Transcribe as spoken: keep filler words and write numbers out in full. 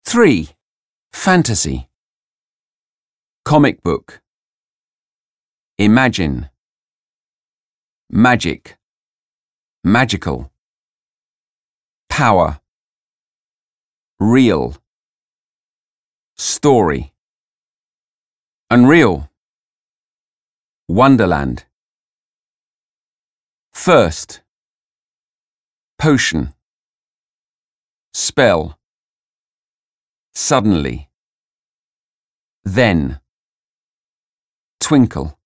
three. Fantasy. Comic book. Imagine. Magic. Magical. Power. Real. Story. Unreal. Wonderland. First. Potion. Spell. Suddenly. Then. Twinkle.